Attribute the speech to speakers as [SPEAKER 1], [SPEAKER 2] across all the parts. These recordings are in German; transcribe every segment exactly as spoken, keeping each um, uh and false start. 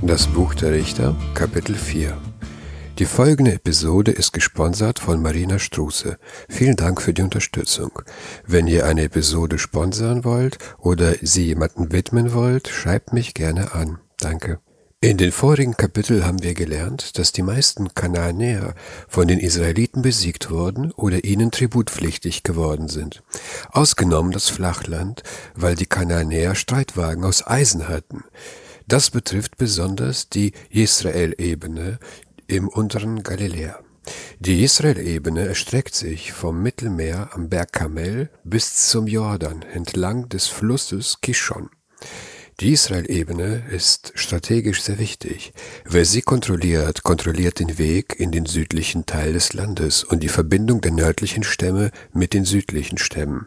[SPEAKER 1] Das Buch der Richter, Kapitel vier. Die folgende Episode ist gesponsert von Marina Struße. Vielen Dank für die Unterstützung. Wenn ihr eine Episode sponsern wollt oder sie jemandem widmen wollt, schreibt mich gerne an. Danke. In den vorigen Kapiteln haben wir gelernt, dass die meisten Kanaanäer von den Israeliten besiegt wurden oder ihnen tributpflichtig geworden sind. Ausgenommen das Flachland, weil die Kanaanäer Streitwagen aus Eisen hatten. Das betrifft besonders die Jesrael-Ebene im unteren Galiläa. Die Jesrael-Ebene erstreckt sich vom Mittelmeer am Berg Karmel bis zum Jordan entlang des Flusses Kishon. Die Israel-Ebene ist strategisch sehr wichtig. Wer sie kontrolliert, kontrolliert den Weg in den südlichen Teil des Landes und die Verbindung der nördlichen Stämme mit den südlichen Stämmen.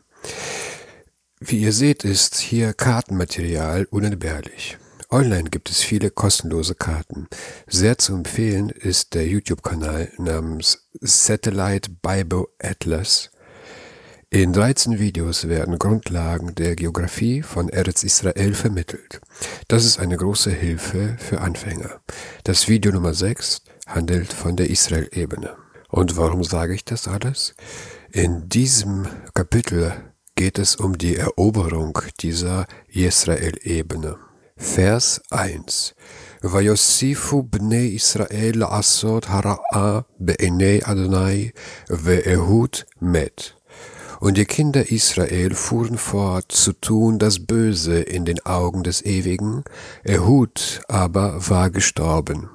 [SPEAKER 1] Wie ihr seht, ist hier Kartenmaterial unentbehrlich. Online gibt es viele kostenlose Karten. Sehr zu empfehlen ist der YouTube-Kanal namens Satellite Bible Atlas. In dreizehn Videos werden Grundlagen der Geografie von Eretz Israel vermittelt. Das ist eine große Hilfe für Anfänger. Das Video Nummer sechs handelt von der Israel-Ebene. Und warum sage ich das alles? In diesem Kapitel geht es um die Eroberung dieser Israel-Ebene. Vers eins. Vayosifu bnei Israel asot hara'a be'enei Adonai ve'ehud met. Und die Kinder Israel fuhren fort zu tun das Böse in den Augen des Ewigen, Ehud aber war gestorben.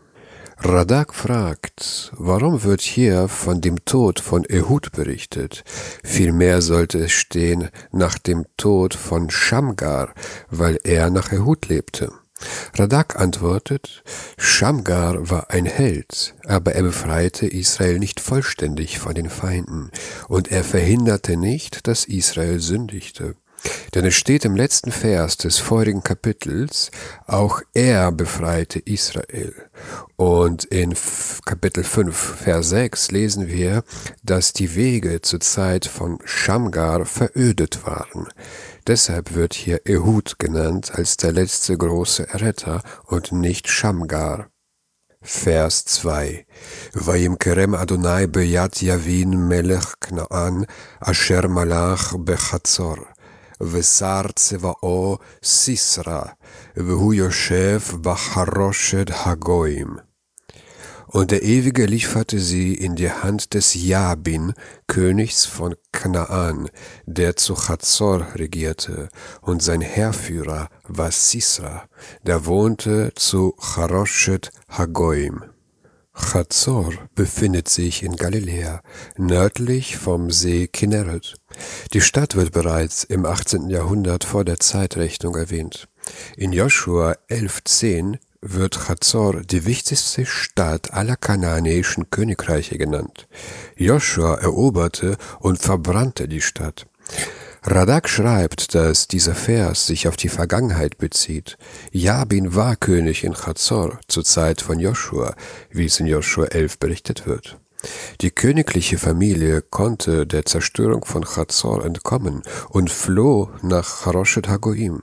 [SPEAKER 1] Radak fragt, warum wird hier von dem Tod von Ehud berichtet? Vielmehr sollte es stehen nach dem Tod von Shamgar, weil er nach Ehud lebte. Radak antwortet, Shamgar war ein Held, aber er befreite Israel nicht vollständig von den Feinden und er verhinderte nicht, dass Israel sündigte. Denn es steht im letzten Vers des vorigen Kapitels, auch er befreite Israel. Und in Kapitel fünf, Vers sechs lesen wir, dass die Wege zur Zeit von Shamgar verödet waren. Deshalb wird hier Ehud genannt als der letzte große Erretter und nicht Shamgar. Vers zwei. Vayimkerem Adonai beyat Yavin melech Knaan asher malach bechatzor. Vesar Zevao Sisra, Vehu Yoshev Bacharoshet Hagoim. Und der Ewige lieferte sie in die Hand des Jabin, Königs von Kanaan, der zu Chazor regierte, und sein Heerführer war Sisra, der wohnte zu Charoshet Hagoim. Chazor befindet sich in Galiläa, nördlich vom See Kinneret. Die Stadt wird bereits im achtzehnten Jahrhundert vor der Zeitrechnung erwähnt. In Joschua elf zehn wird Chazor die wichtigste Stadt aller kanaanäischen Königreiche genannt. Joschua eroberte und verbrannte die Stadt. Radak schreibt, dass dieser Vers sich auf die Vergangenheit bezieht. Jabin war König in Chazor zur Zeit von Joschua, wie es in Joschua elf berichtet wird. Die königliche Familie konnte der Zerstörung von Chazor entkommen und floh nach Charoshet Hagoim.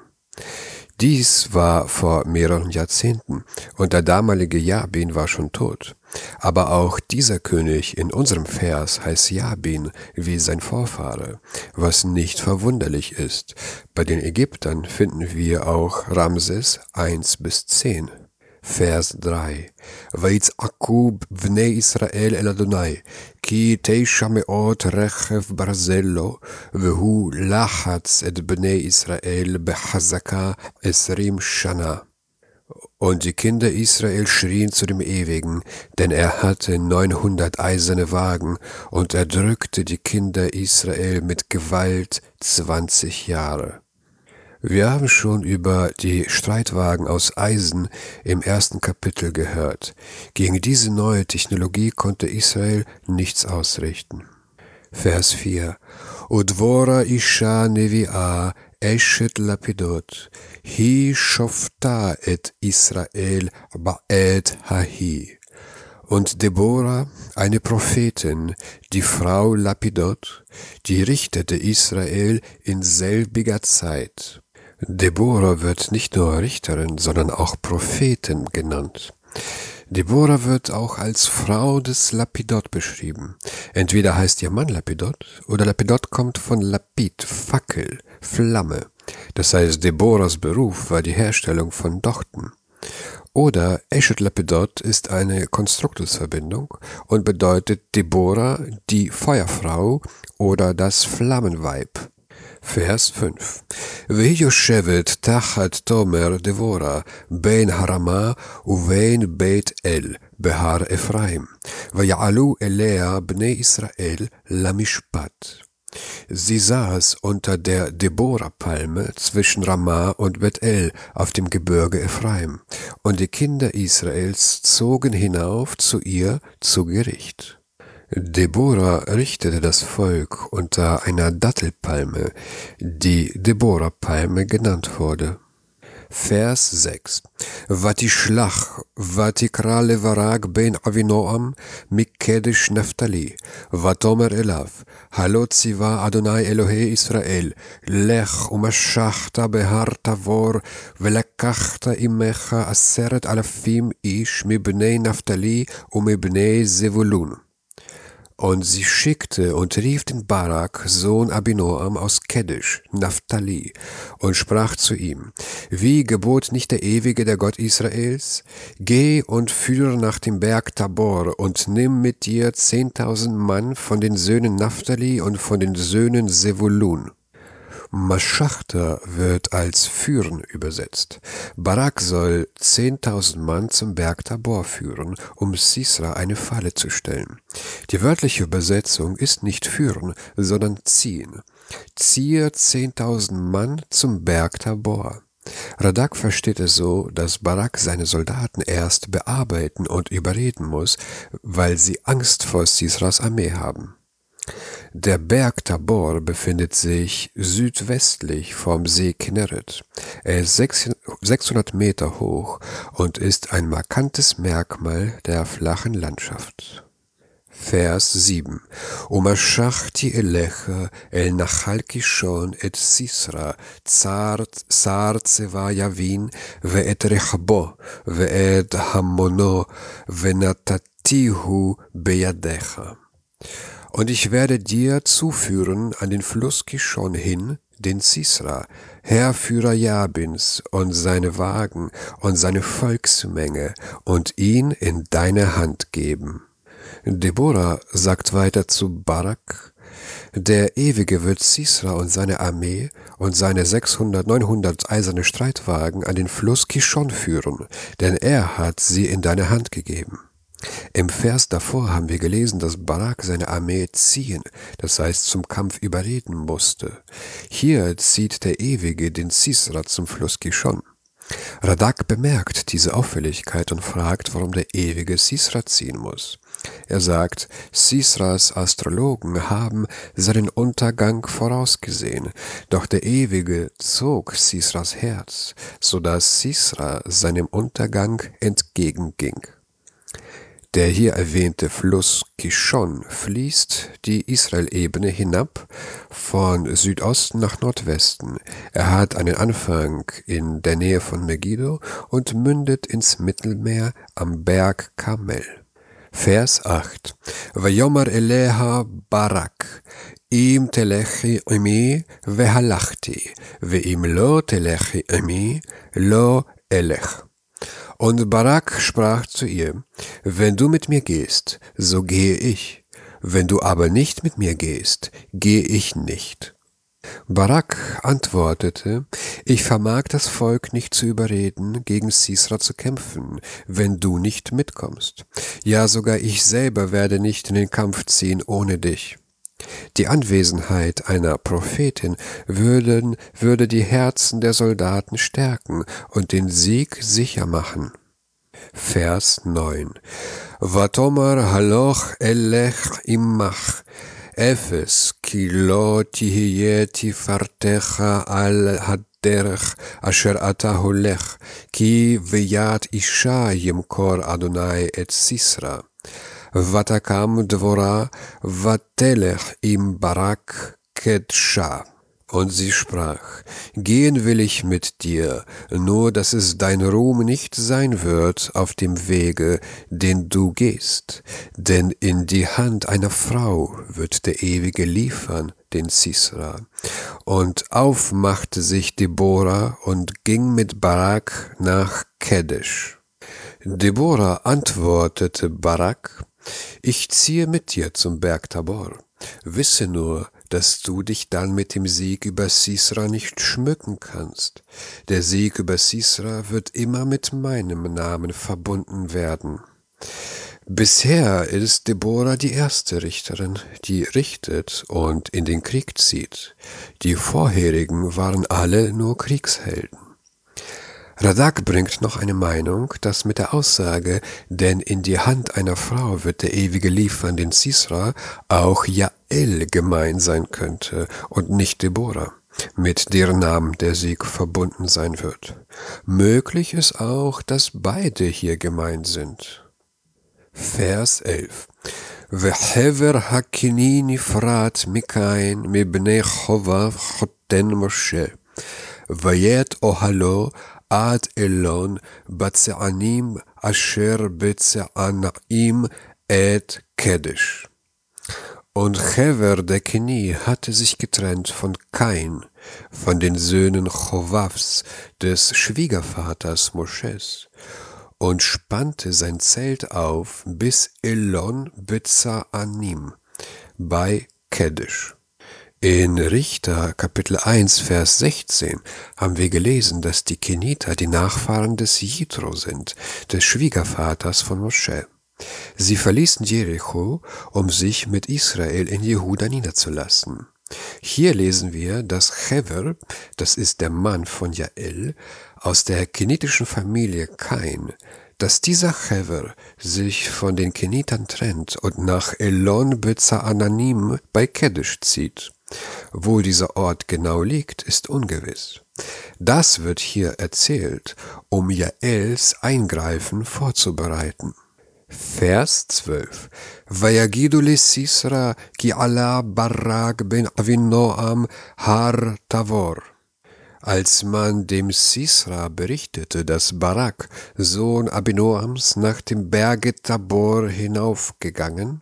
[SPEAKER 1] Dies war vor mehreren Jahrzehnten und der damalige Jabin war schon tot. Aber auch dieser König in unserem Vers heißt Jabin wie sein Vorfahre, was nicht verwunderlich ist. Bei den Ägyptern finden wir auch Ramses eins bis zehn. Vers drei. Vaytz'aku bnei Israel el Adonai, ki teisha meot rechev barzello, vehu lachatz et bnei Israel bechazaka esrim shana. Und die Kinder Israel schrien zu dem Ewigen, denn er hatte neunhundert eiserne Wagen und er drückte die Kinder Israel mit Gewalt zwanzig Jahre. Wir haben schon über die Streitwagen aus Eisen im ersten Kapitel gehört. Gegen diese neue Technologie konnte Israel nichts ausrichten. Vers vier. Udvora isha nevi'a eshet lapidot, hi shofta et Israel ba'et hahi. Und Deborah, eine Prophetin, die Frau Lapidot, die richtete Israel in selbiger Zeit. Deborah wird nicht nur Richterin, sondern auch Prophetin genannt. Deborah wird auch als Frau des Lapidot beschrieben. Entweder heißt ihr Mann Lapidot oder Lapidot kommt von Lapid, Fackel, Flamme. Das heißt, Deborahs Beruf war die Herstellung von Dochten. Oder Eshet Lapidot ist eine Konstruktusverbindung und bedeutet Deborah, die Feuerfrau oder das Flammenweib. Vers fünf. והיא יושבת תחת תומר דבורה בין הרמה ובין בית אל בהר אפרים ויעלו אליה בני ישראל למשפט. Sie saß unter der Deborah-Palme zwischen Ramah und Bet-El auf dem Gebirge Ephraim, und die Kinder Israels zogen hinauf zu ihr zu Gericht. Deborah richtete das Volk unter einer Dattelpalme, die Deborah-Palme genannt wurde. Vers sechs. ותשלח ותקרא לברק בן אבינועם מקדש נפתלי, ותאמר אליו, הלא ציווה אדוני אלוהי ישראל, לך ומשחת בהר תבור, ולקחת עמך עשרת אלפים איש מבני נפתלי ומבני זבולון. Und sie schickte und rief den Barak, Sohn Abinoam aus Kedesh, Naphtali, und sprach zu ihm, wie gebot nicht der Ewige, der Gott Israels? Geh und führe nach dem Berg Tabor und nimm mit dir zehntausend Mann von den Söhnen Naphtali und von den Söhnen Zevulun. Maschachta wird als führen übersetzt. Barak soll zehntausend Mann zum Berg Tabor führen, um Sisra eine Falle zu stellen. Die wörtliche Übersetzung ist nicht führen, sondern ziehen. Ziehe zehntausend Mann zum Berg Tabor. Radak versteht es so, dass Barak seine Soldaten erst bearbeiten und überreden muss, weil sie Angst vor Sisras Armee haben. Der Berg Tabor befindet sich südwestlich vom See Kinneret. Er ist sechshundert Meter hoch und ist ein markantes Merkmal der flachen Landschaft. Vers sieben. ומשכתי אליך אל נחל קישון את סיסרא, צר צבא יבין, ואת רכבו, ואת המונו, ונתתיהו בידיך. Und ich werde dir zuführen an den Fluss Kishon hin, den Sisra, Heerführer Jabins und seine Wagen und seine Volksmenge und ihn in deine Hand geben. Deborah sagt weiter zu Barak, der Ewige wird Sisra und seine Armee und seine sechshundert, neunhundert eiserne Streitwagen an den Fluss Kishon führen, denn er hat sie in deine Hand gegeben. Im Vers davor haben wir gelesen, dass Barak seine Armee ziehen, das heißt zum Kampf überreden musste. Hier zieht der Ewige den Sisra zum Fluss Kishon. Radak bemerkt diese Auffälligkeit und fragt, warum der Ewige Sisra ziehen muss. Er sagt, Sisras Astrologen haben seinen Untergang vorausgesehen, doch der Ewige zog Sisras Herz, sodass Sisra seinem Untergang entgegenging. Der hier erwähnte Fluss Kishon fließt die Israelebene hinab von Südosten nach Nordwesten. Er hat einen Anfang in der Nähe von Megiddo und mündet ins Mittelmeer am Berg Karmel. Vers acht. ויאמר אליה ברק, אם תלכי עמי והלכתי, ואם לא תלכי עמי לא אלך. Und Barak sprach zu ihr, wenn du mit mir gehst, so gehe ich, wenn du aber nicht mit mir gehst, gehe ich nicht. Barak antwortete, ich vermag das Volk nicht zu überreden, gegen Sisra zu kämpfen, wenn du nicht mitkommst. Ja, sogar ich selber werde nicht in den Kampf ziehen ohne dich. Die Anwesenheit einer Prophetin würden, würde die Herzen der Soldaten stärken und den Sieg sicher machen. Vers neun. Vatomer haloch elech imach, אפס, כי לא תהיה תפארתך על הדרך אשר אתה הולך, כי ביד אישה ימכור אדוני את סיסרא. ותקם דבורה ותלך עם ברק קדשה. Und sie sprach, gehen will ich mit dir, nur dass es dein Ruhm nicht sein wird auf dem Wege, den du gehst, denn in die Hand einer Frau wird der Ewige liefern, den Sisra. Und aufmachte sich Deborah und ging mit Barak nach Kedesh. Deborah antwortete Barak, ich ziehe mit dir zum Berg Tabor. Wisse nur, dass du dich dann mit dem Sieg über Sisra nicht schmücken kannst. Der Sieg über Sisra wird immer mit meinem Namen verbunden werden. Bisher ist Deborah die erste Richterin, die richtet und in den Krieg zieht. Die vorherigen waren alle nur Kriegshelden. Radak bringt noch eine Meinung, dass mit der Aussage, denn in die Hand einer Frau wird der Ewige liefern, den Sisra, auch Jael gemein sein könnte und nicht Deborah, mit deren Namen der Sieg verbunden sein wird. Möglich ist auch, dass beide hier gemeint sind. Vers elf. Vehever hakini nifrat mikain mibnei chovav choten Moshe. Vayet ohalo ad Elon Batzeanim asher Betzeanaim et Kedesh. Und Hever der Keni hatte sich getrennt von Kain, von den Söhnen Chovavs, des Schwiegervaters Mosches, und spannte sein Zelt auf bis Elon Betzaanim bei Kedesh. In Richter Kapitel eins, Vers sechzehn haben wir gelesen, dass die Keniter die Nachfahren des Jitro sind, des Schwiegervaters von Mosche. Sie verließen Jericho, um sich mit Israel in Jehuda niederzulassen. Hier lesen wir, dass Hever, das ist der Mann von Jael, aus der kenitischen Familie Kain, dass dieser Hever sich von den Kenitern trennt und nach Elon Betzaanim bei Kedesh zieht. Wo dieser Ort genau liegt, ist ungewiss. Das wird hier erzählt, um Jaels Eingreifen vorzubereiten. Vers zwölf. Vayagidu le Sisra ki ala Barak ben Avinoam har Tavor. Als man dem Sisra berichtete, dass Barak, Sohn Abinoams, nach dem Berge Tabor hinaufgegangen.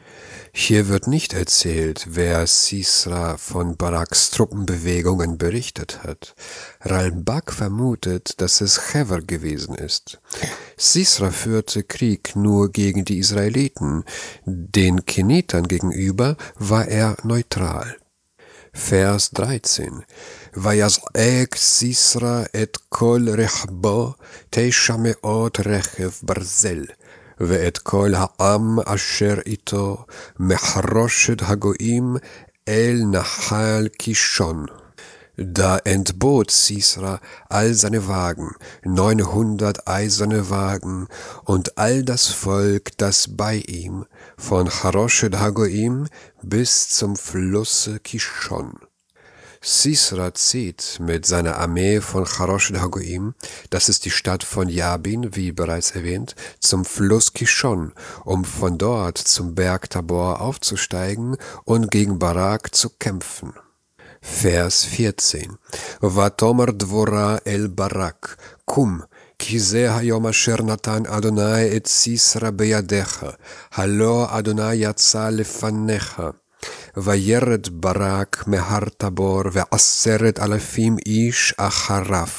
[SPEAKER 1] Hier wird nicht erzählt, wer Sisra von Baraks Truppenbewegungen berichtet hat. Ralbag vermutet, dass es Hever gewesen ist. Sisra führte Krieg nur gegen die Israeliten, den Kenitern gegenüber war er neutral. Vers dreizehn. Vayaz'ek Sisra et kol rechbo teisha meot rechev barzel. ואת כל העם אשר איתו מחרושת הגויים אל נחל קישון. Da entbot Sisra all seine Wagen, neunhundert eiserne Wagen, und all das Volk, das bei ihm, von Charoshet Hagoim bis zum Flusse Kishon. Sisra zieht mit seiner Armee von Charoshet Hagoim, das ist die Stadt von Jabin, wie bereits erwähnt, zum Fluss Kishon, um von dort zum Berg Tabor aufzusteigen und gegen Barak zu kämpfen. Vers vierzehn. Vatomer Dvora el Barak, kum, כי זה היום אשר נתן אדוני את סיסרא בידיך, הלא אדוני יצא לפניך. וירד ברק מהר תבור ועשרת אלפים איש אחריו.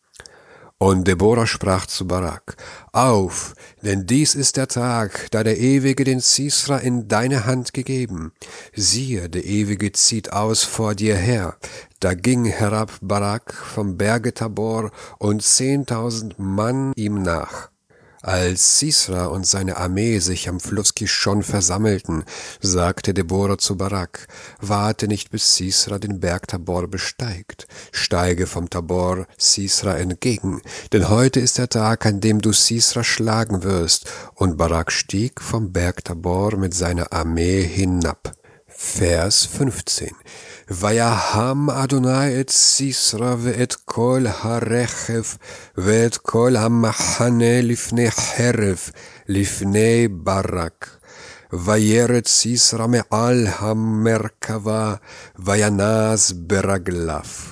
[SPEAKER 1] Und Deborah sprach zu Barak, auf, denn dies ist der Tag, da der Ewige den Sisra in deine Hand gegeben. Siehe, der Ewige zieht aus vor dir her. Da ging herab Barak vom Berge Tabor und zehntausend Mann ihm nach. Als Sisra und seine Armee sich am Fluss Kishon versammelten, sagte Deborah zu Barak, warte nicht, bis Sisra den Berg Tabor besteigt. Steige vom Tabor Sisra entgegen, denn heute ist der Tag, an dem du Sisra schlagen wirst. Und Barak stieg vom Berg Tabor mit seiner Armee hinab. Vers fünfzehn. ויהם אדוני את סיסרא ואת כל הרכב ואת כל המחנה לפני חרב, לפני ברק. Vayeret Sisra me'al hamerkava, vayanaz beraglav.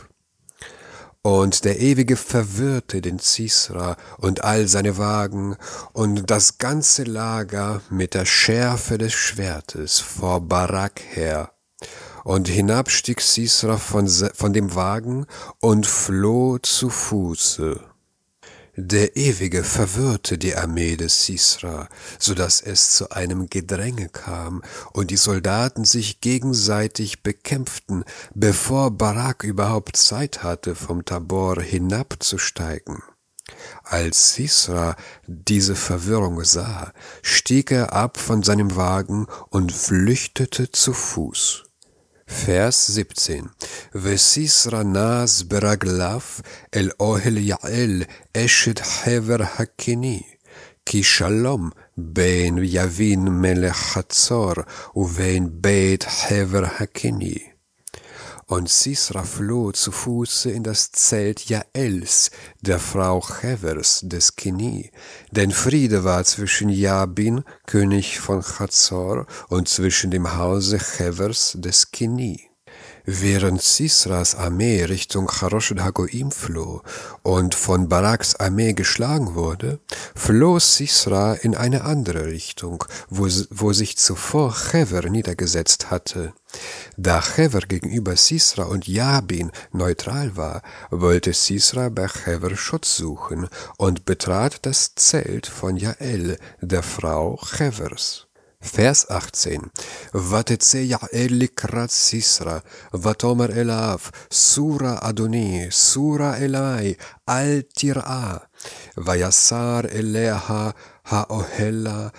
[SPEAKER 1] Und der Ewige verwirrte den Sisra und all seine Wagen und das ganze Lager mit der Schärfe des Schwertes vor Barak her. Und hinab stieg Sisra von, von dem Wagen und floh zu Fuße. Der Ewige verwirrte die Armee des Sisra, so dass es zu einem Gedränge kam und die Soldaten sich gegenseitig bekämpften, bevor Barak überhaupt Zeit hatte, vom Tabor hinabzusteigen. Als Sisra diese Verwirrung sah, stieg er ab von seinem Wagen und flüchtete zu Fuß. Vers siebzehn. Vesisra nas beraglav el ohel Jael eshet hever hakeni, ki shalom bein Yavin melech Hatzor uvein beit hever hakeni. Und Sisra floh zu Fuße in das Zelt Jaels, der Frau Hevers des Keni, denn Friede war zwischen Jabin, König von Hazor, und zwischen dem Hause Hevers des Keni. Während Sisras Armee Richtung Charosh Hagoim floh und von Baraks Armee geschlagen wurde, floh Sisra in eine andere Richtung, wo, wo sich zuvor Hever niedergesetzt hatte. Da Hever gegenüber Sisra und Jabin neutral war, wollte Sisra bei Hever Schutz suchen und betrat das Zelt von Jael, der Frau Hevers. Vers achtzehn. Vatetze Jael likrat Sisra, vatomer elav, Sura Adoni, Sura Elai, al tir'a, vayasar eleha haohela,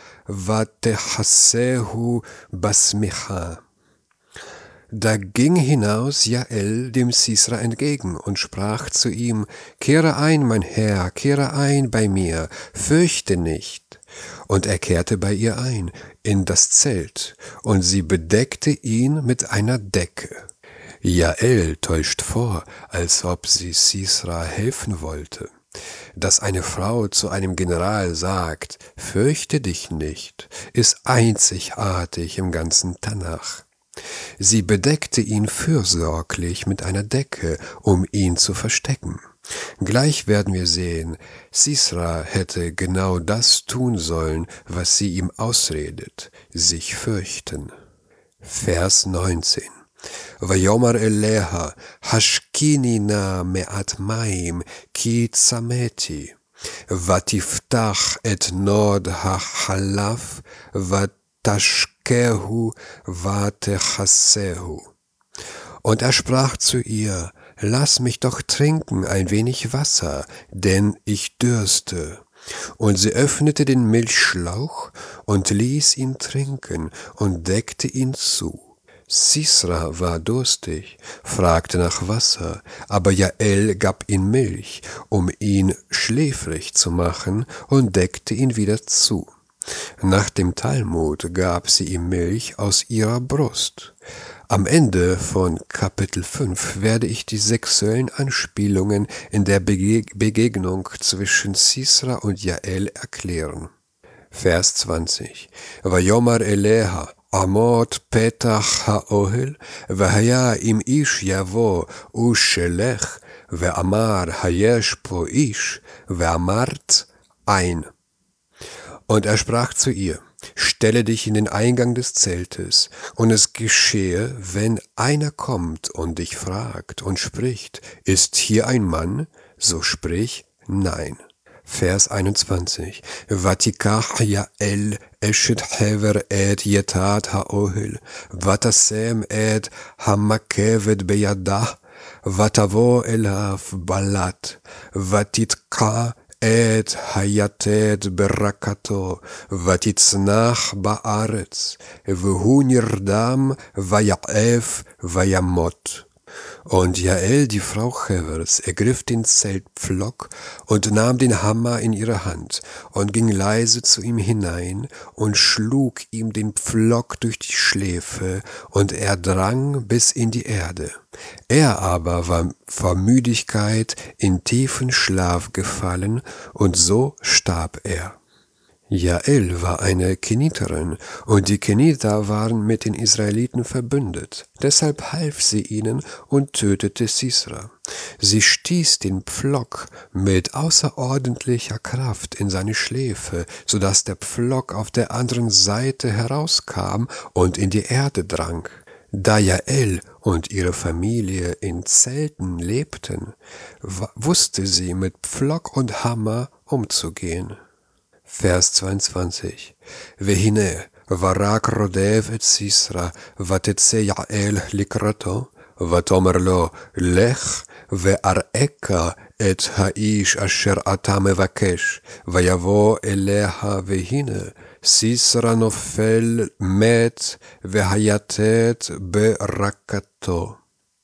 [SPEAKER 1] vatechassehu basmicha. Da ging hinaus Jael dem Sisra entgegen und sprach zu ihm, Kehre ein, mein Herr, kehre ein bei mir, fürchte nicht. Und er kehrte bei ihr ein, in das Zelt, und sie bedeckte ihn mit einer Decke. Jael täuscht vor, als ob sie Sisra helfen wollte. Dass eine Frau zu einem General sagt, fürchte dich nicht, ist einzigartig im ganzen Tanach. Sie bedeckte ihn fürsorglich mit einer Decke, um ihn zu verstecken. Gleich werden wir sehen, Sisra hätte genau das tun sollen, was sie ihm ausredet, sich fürchten. Vers neunzehn. Vayomar eleha, hashkini na me'at maim, ki tzameti, vatiftach et nod ha-halav, vatashkehu, vatechassehu. Und er sprach zu ihr, Lass mich doch trinken ein wenig Wasser, denn ich dürste. Und sie öffnete den Milchschlauch und ließ ihn trinken und deckte ihn zu. Sisra war durstig, fragte nach Wasser, aber Jael gab ihm Milch, um ihn schläfrig zu machen, und deckte ihn wieder zu. Nach dem Talmud gab sie ihm Milch aus ihrer Brust. Am Ende von Kapitel fünf werde ich die sexuellen Anspielungen in der Bege- Begegnung zwischen Sisra und Jael erklären. Vers zwanzig. Vayomar eleha, amot petach haohel, vahaya im ish yavo ushelech, ve'amar hayesh po ish, ve'amart ein. Und er sprach zu ihr, Stelle dich in den Eingang des Zeltes, und es geschehe, wenn einer kommt und dich fragt und spricht, ist hier ein Mann? So sprich, nein. Vers einundzwanzig. Vatikach Jael eshet hever et yetat haohel, vatasem et hamakevet beyadah, vatavo elav balat, vatitka et hayatet berakato, vatitznach baaretz, vehu nirdam vayaef vayamot. Und Jael, die Frau Hevers, ergriff den Zeltpflock und nahm den Hammer in ihre Hand und ging leise zu ihm hinein und schlug ihm den Pflock durch die Schläfe, und er drang bis in die Erde. Er aber war vor Müdigkeit in tiefen Schlaf gefallen, und so starb er. Jael war eine Keniterin, und die Keniter waren mit den Israeliten verbündet. Deshalb half sie ihnen und tötete Sisra. Sie stieß den Pflock mit außerordentlicher Kraft in seine Schläfe, so dass der Pflock auf der anderen Seite herauskam und in die Erde drang. Da Jael und ihre Familie in Zelten lebten, wusste sie mit Pflock und Hammer umzugehen. Vers zweiundzwanzig. Vehine, varak rodev et Sisra, vatetse Jael likrato, vatomer lo, lech, ve'areka et haish asher ata mevakesh, vayavo eleha vehine, Sisra nofel met, vehayatet berakato.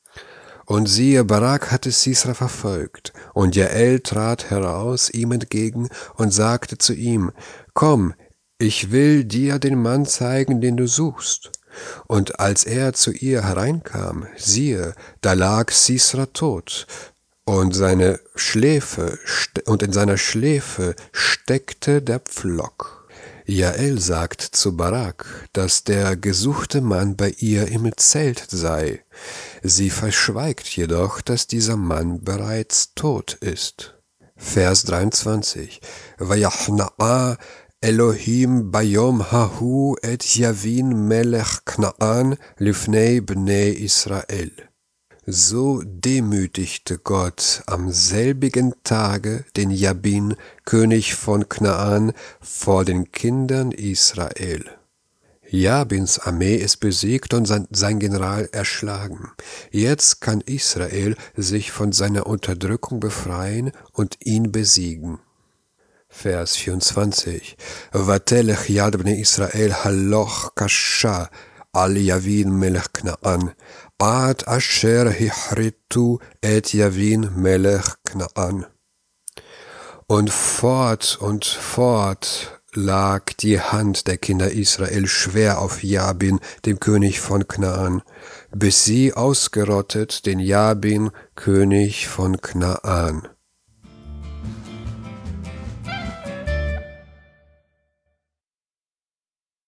[SPEAKER 1] Und siehe, Barak hatte Sisra verfolgt, und Jael trat heraus ihm entgegen und sagte zu ihm, »Komm, ich will dir den Mann zeigen, den du suchst.« Und als er zu ihr hereinkam, siehe, da lag Sisra tot, und seine Schläfe, und in seiner Schläfe steckte der Pflock. Jael sagt zu Barak, dass der gesuchte Mann bei ihr im Zelt sei. Sie verschweigt jedoch, dass dieser Mann bereits tot ist. Vers dreiundzwanzig. Vayachna'a Elohim bayom hahu et Yavin melech Knaan lifnei bnei Israel. So demütigte Gott am selbigen Tage den Jabin, König von Knaan, vor den Kindern Israel. Jabins Armee ist besiegt und sein, sein General erschlagen. Jetzt kann Israel sich von seiner Unterdrückung befreien und ihn besiegen. Vers vierundzwanzig. Vatelech yad bnei Israel haloch kasha al Yavin melech Knaan, ad asher hichritu et Yavin melech Knaan. Und fort und fort lag die Hand der Kinder Israel schwer auf Jabin, dem König von Knaan, bis sie ausgerottet den Jabin, König von Knaan.